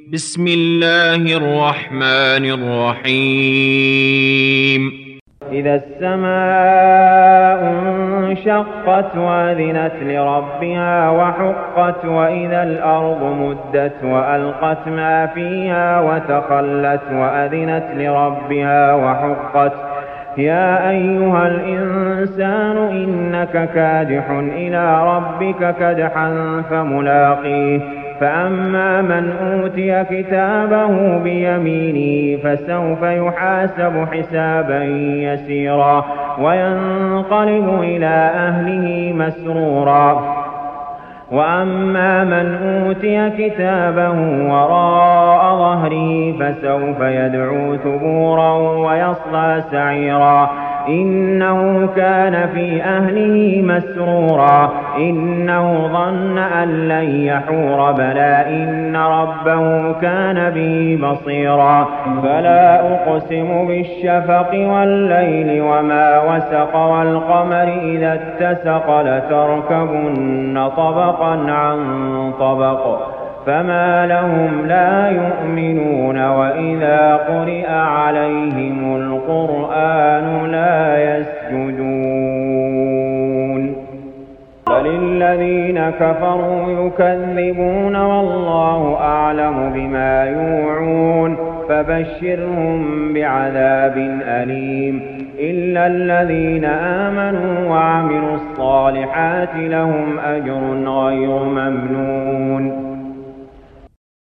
بسم الله الرحمن الرحيم إذا السماء انشقت وأذنت لربها وحقت وإذا الأرض مدت وألقت ما فيها وتخلت وأذنت لربها وحقت يا أيها الإنسان إنك كادح إلى ربك كدحا فملاقيه فأما من أوتي كتابه بيمينه فسوف يحاسب حسابا يسيرا وينقلب إلى أهله مسرورا وأما من أوتي كتابه وراء ظهره فسوف يدعو ثبورا ويصلى سعيرا إنه كان في أهله مسرورا إنه ظن أن لن يحور بلى إن ربه كان به بصيرا فلا أقسم بالشفق والليل وما وسق والقمر إذا اتسق لتركبن طبقا عن طبق فما لهم لا يؤمنون وإذا قرئ عليهم القرآن لا يسجدون بل الذين كفروا يكذبون والله أعلم بما يوعون فبشرهم بعذاب أليم إلا الذين آمنوا وعملوا الصالحات لهم أجر غير ممنون